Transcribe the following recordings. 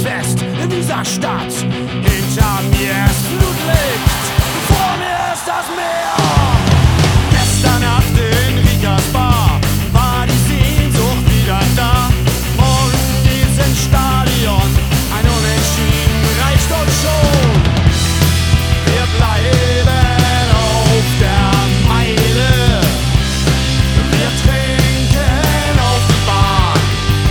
fest in dieser Stadt. Hinter mir ist Flutlicht, vor mir ist das Meer. Gestern Nacht in Rigas Bar war die Sehnsucht wieder da. Morgen geht's ins Stadion, ein Unentschieden reicht uns schon. Wir bleiben auf der Meile, wir trinken auf die Bahn.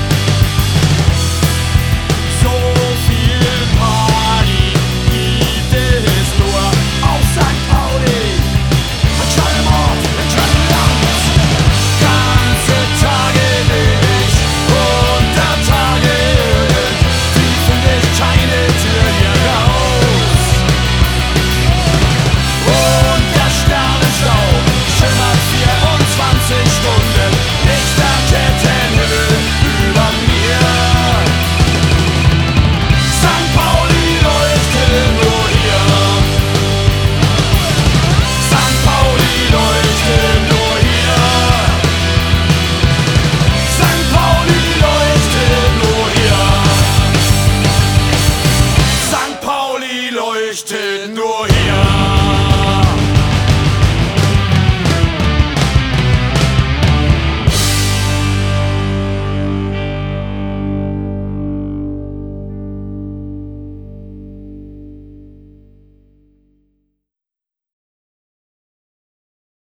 So viel Party gibt es nur auf St. Pauli. In keinem Ort, in keinem Land. Ganze Tage nicht, unter Tage irgendwie finde ich keine Tür hier raus. Und der Sternenstaub schimmert 24 Stunden, Lichterkettenhimmel über mir. St. Pauli leuchtet nur hier. St. Pauli leuchtet nur hier. St. Pauli leuchtet nur hier. St. Pauli leuchtet nur hier.